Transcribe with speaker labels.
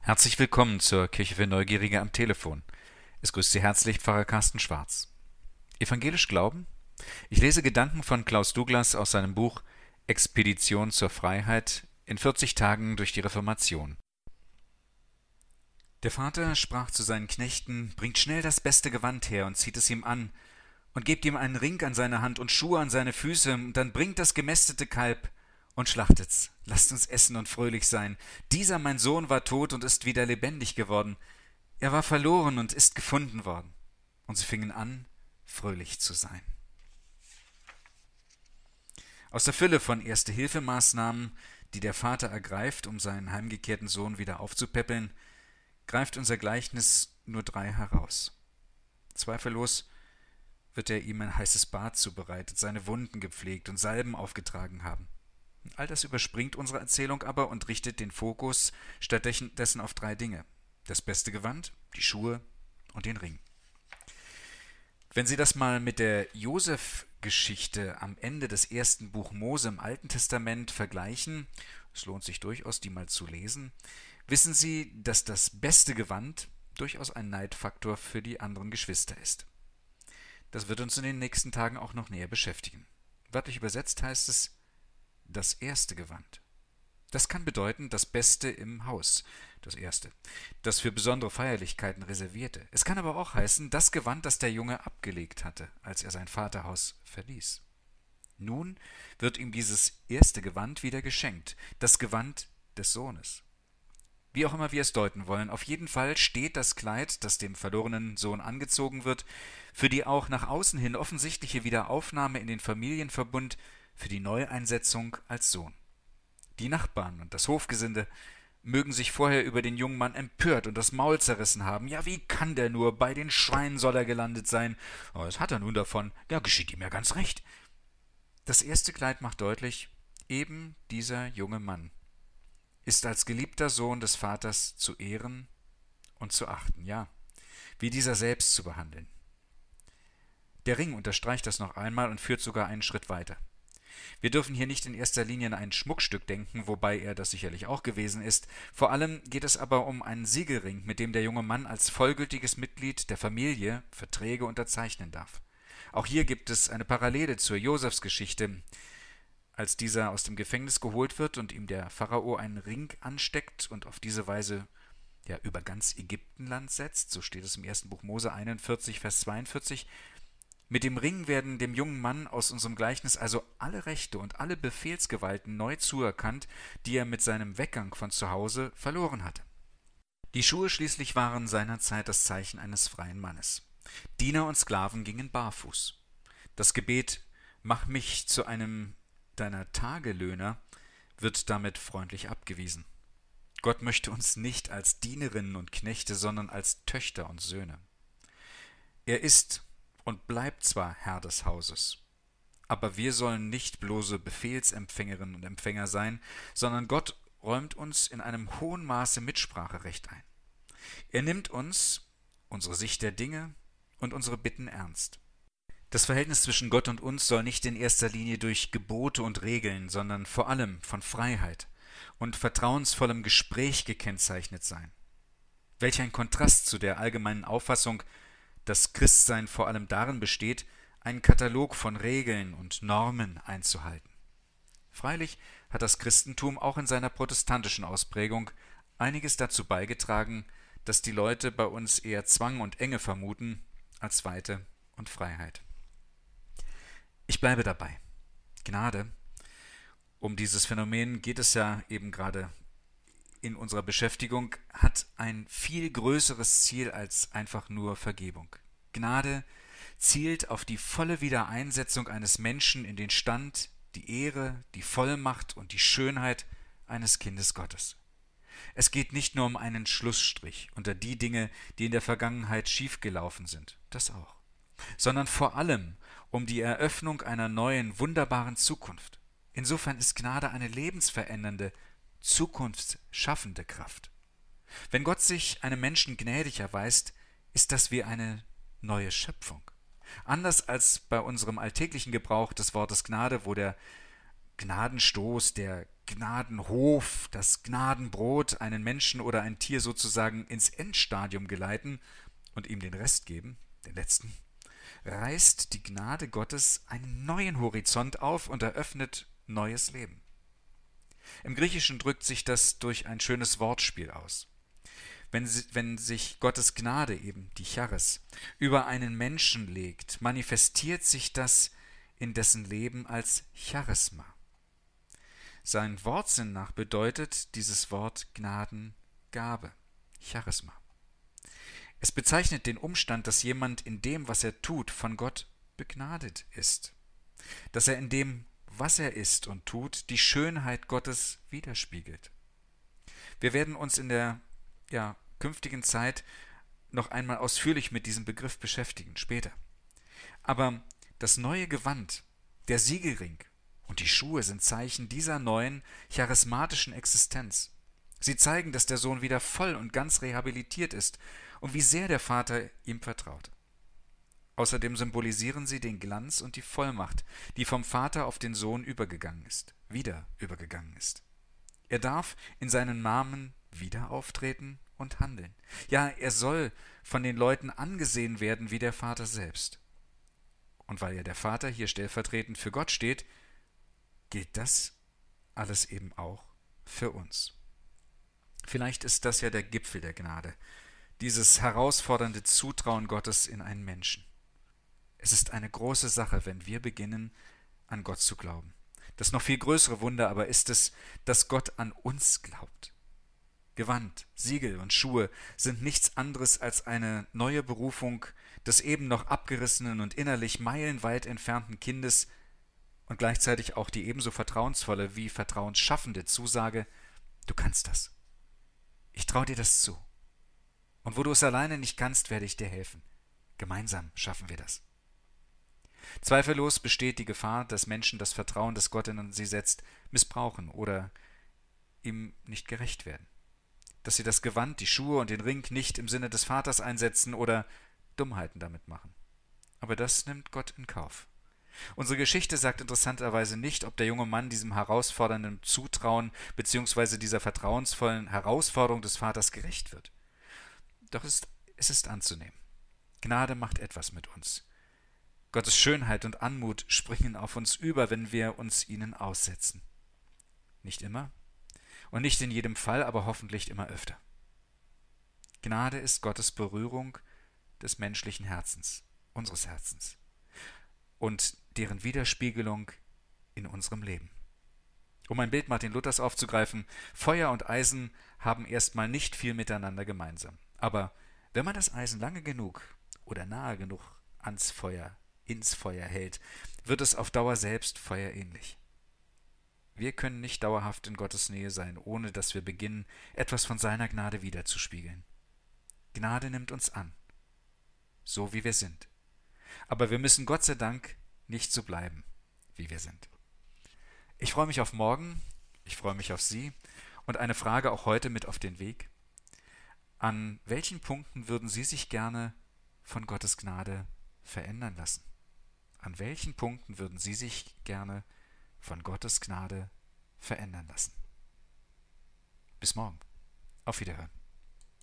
Speaker 1: Herzlich willkommen zur Kirche für Neugierige am Telefon. Es grüßt Sie herzlich Pfarrer Carsten Schwarz. Evangelisch Glauben? Ich lese Gedanken von Klaus Douglas aus seinem Buch Expedition zur Freiheit in 40 Tagen durch die Reformation. Der Vater sprach zu seinen Knechten: Bringt schnell das beste Gewand her und zieht es ihm an, und gebt ihm einen Ring an seine Hand und Schuhe an seine Füße, und dann bringt das gemästete Kalb und schlachtet's. Lasst uns essen und fröhlich sein. Dieser mein Sohn war tot und ist wieder lebendig geworden. Er war verloren und ist gefunden worden. Und sie fingen an, fröhlich zu sein. Aus der Fülle von Erste-Hilfe-Maßnahmen, die der Vater ergreift, um seinen heimgekehrten Sohn wieder aufzupäppeln, greift unser Gleichnis nur 3 heraus. Zweifellos wird er ihm ein heißes Bad zubereitet, seine Wunden gepflegt und Salben aufgetragen haben. All das überspringt unsere Erzählung aber und richtet den Fokus stattdessen auf 3 Dinge: das beste Gewand, die Schuhe und den Ring. Wenn Sie das mal mit der Josef-Geschichte am Ende des ersten Buch Mose im Alten Testament vergleichen, es lohnt sich durchaus, die mal zu lesen, wissen Sie, dass das beste Gewand durchaus ein Neidfaktor für die anderen Geschwister ist. Das wird uns in den nächsten Tagen auch noch näher beschäftigen. Wörtlich übersetzt heißt es das erste Gewand. Das kann bedeuten das Beste im Haus, das erste, das für besondere Feierlichkeiten reservierte. Es kann aber auch heißen das Gewand, das der Junge abgelegt hatte, als er sein Vaterhaus verließ. Nun wird ihm dieses erste Gewand wieder geschenkt, das Gewand des Sohnes. Wie auch immer wir es deuten wollen, auf jeden Fall steht das Kleid, das dem verlorenen Sohn angezogen wird, für die auch nach außen hin offensichtliche Wiederaufnahme in den Familienverbund, für die Neueinsetzung als Sohn. Die Nachbarn und das Hofgesinde mögen sich vorher über den jungen Mann empört und das Maul zerrissen haben. Ja, wie kann der nur? Bei den Schweinen soll er gelandet sein. Aber was hat er nun davon? Ja, geschieht ihm ja ganz recht. Das erste Kleid macht deutlich, eben dieser junge Mann ist als geliebter Sohn des Vaters zu ehren und zu achten, ja, wie dieser selbst zu behandeln. Der Ring unterstreicht das noch einmal und führt sogar einen Schritt weiter. Wir dürfen hier nicht in erster Linie an ein Schmuckstück denken, wobei er das sicherlich auch gewesen ist. Vor allem geht es aber um einen Siegelring, mit dem der junge Mann als vollgültiges Mitglied der Familie Verträge unterzeichnen darf. Auch hier gibt es eine Parallele zur Josefsgeschichte. Als dieser aus dem Gefängnis geholt wird und ihm der Pharao einen Ring ansteckt und auf diese Weise über ganz Ägyptenland setzt, so steht es im ersten Buch Mose 41, Vers 42, mit dem Ring werden dem jungen Mann aus unserem Gleichnis also alle Rechte und alle Befehlsgewalten neu zuerkannt, die er mit seinem Weggang von zu Hause verloren hatte. Die Schuhe schließlich waren seinerzeit das Zeichen eines freien Mannes. Diener und Sklaven gingen barfuß. Das Gebet »Mach mich zu einem deiner Tagelöhner« wird damit freundlich abgewiesen. Gott möchte uns nicht als Dienerinnen und Knechte, sondern als Töchter und Söhne. Er ist und bleibt zwar Herr des Hauses, aber wir sollen nicht bloße Befehlsempfängerinnen und Empfänger sein, sondern Gott räumt uns in einem hohen Maße Mitspracherecht ein. Er nimmt uns, unsere Sicht der Dinge und unsere Bitten ernst. Das Verhältnis zwischen Gott und uns soll nicht in erster Linie durch Gebote und Regeln, sondern vor allem von Freiheit und vertrauensvollem Gespräch gekennzeichnet sein. Welch ein Kontrast zu der allgemeinen Auffassung, dass Christsein vor allem darin besteht, einen Katalog von Regeln und Normen einzuhalten. Freilich hat das Christentum auch in seiner protestantischen Ausprägung einiges dazu beigetragen, dass die Leute bei uns eher Zwang und Enge vermuten als Weite und Freiheit. Ich bleibe dabei. Gnade, um dieses Phänomen geht es ja eben gerade in unserer Beschäftigung, hat ein viel größeres Ziel als einfach nur Vergebung. Gnade zielt auf die volle Wiedereinsetzung eines Menschen in den Stand, die Ehre, die Vollmacht und die Schönheit eines Kindes Gottes. Es geht nicht nur um einen Schlussstrich unter die Dinge, die in der Vergangenheit schiefgelaufen sind, das auch, sondern vor allem um die Eröffnung einer neuen, wunderbaren Zukunft. Insofern ist Gnade eine lebensverändernde, zukunftsschaffende Kraft. Wenn Gott sich einem Menschen gnädig erweist, ist das wie eine neue Schöpfung. Anders als bei unserem alltäglichen Gebrauch des Wortes Gnade, wo der Gnadenstoß, der Gnadenhof, das Gnadenbrot, einen Menschen oder ein Tier sozusagen ins Endstadium geleiten und ihm den Rest geben, den letzten, reißt die Gnade Gottes einen neuen Horizont auf und eröffnet neues Leben. Im Griechischen drückt sich das durch ein schönes Wortspiel aus. Wenn sich Gottes Gnade, eben die Charis, über einen Menschen legt, manifestiert sich das in dessen Leben als Charisma. Sein Wortsinn nach bedeutet dieses Wort Gnadengabe, Charisma. Es bezeichnet den Umstand, dass jemand in dem, was er tut, von Gott begnadet ist. Dass er in dem, was er ist und tut, die Schönheit Gottes widerspiegelt. Wir werden uns in der künftigen Zeit noch einmal ausführlich mit diesem Begriff beschäftigen, später. Aber das neue Gewand, der Siegelring und die Schuhe sind Zeichen dieser neuen, charismatischen Existenz. Sie zeigen, dass der Sohn wieder voll und ganz rehabilitiert ist und wie sehr der Vater ihm vertraut. Außerdem symbolisieren sie den Glanz und die Vollmacht, die vom Vater auf den Sohn wieder übergegangen ist. Er darf in seinen Namen wieder auftreten und handeln. Ja, er soll von den Leuten angesehen werden wie der Vater selbst. Und weil ja der Vater hier stellvertretend für Gott steht, gilt das alles eben auch für uns. Vielleicht ist das ja der Gipfel der Gnade, dieses herausfordernde Zutrauen Gottes in einen Menschen. Es ist eine große Sache, wenn wir beginnen, an Gott zu glauben. Das noch viel größere Wunder aber ist es, dass Gott an uns glaubt. Gewand, Siegel und Schuhe sind nichts anderes als eine neue Berufung des eben noch abgerissenen und innerlich meilenweit entfernten Kindes und gleichzeitig auch die ebenso vertrauensvolle wie vertrauensschaffende Zusage: Du kannst das. Ich traue dir das zu. Und wo du es alleine nicht kannst, werde ich dir helfen. Gemeinsam schaffen wir das. Zweifellos besteht die Gefahr, dass Menschen das Vertrauen, das Gott in sie setzt, missbrauchen oder ihm nicht gerecht werden. Dass sie das Gewand, die Schuhe und den Ring nicht im Sinne des Vaters einsetzen oder Dummheiten damit machen. Aber das nimmt Gott in Kauf. Unsere Geschichte sagt interessanterweise nicht, ob der junge Mann diesem herausfordernden Zutrauen bzw. dieser vertrauensvollen Herausforderung des Vaters gerecht wird. Doch es ist anzunehmen. Gnade macht etwas mit uns. Gottes Schönheit und Anmut springen auf uns über, wenn wir uns ihnen aussetzen. Nicht immer und nicht in jedem Fall, aber hoffentlich immer öfter. Gnade ist Gottes Berührung des menschlichen Herzens, unseres Herzens, und deren Widerspiegelung in unserem Leben. Um ein Bild Martin Luthers aufzugreifen: Feuer und Eisen haben erstmal nicht viel miteinander gemeinsam. Aber wenn man das Eisen lange genug oder nahe genug ins Feuer hält, wird es auf Dauer selbst feuerähnlich. Wir können nicht dauerhaft in Gottes Nähe sein, ohne dass wir beginnen, etwas von seiner Gnade widerzuspiegeln. Gnade nimmt uns an, so wie wir sind. Aber wir müssen Gott sei Dank nicht so bleiben, wie wir sind. Ich freue mich auf morgen, ich freue mich auf Sie und eine Frage auch heute mit auf den Weg. An welchen Punkten würden Sie sich gerne von Gottes Gnade verändern lassen? An welchen Punkten würden Sie sich gerne von Gottes Gnade verändern lassen? Bis morgen. Auf Wiederhören.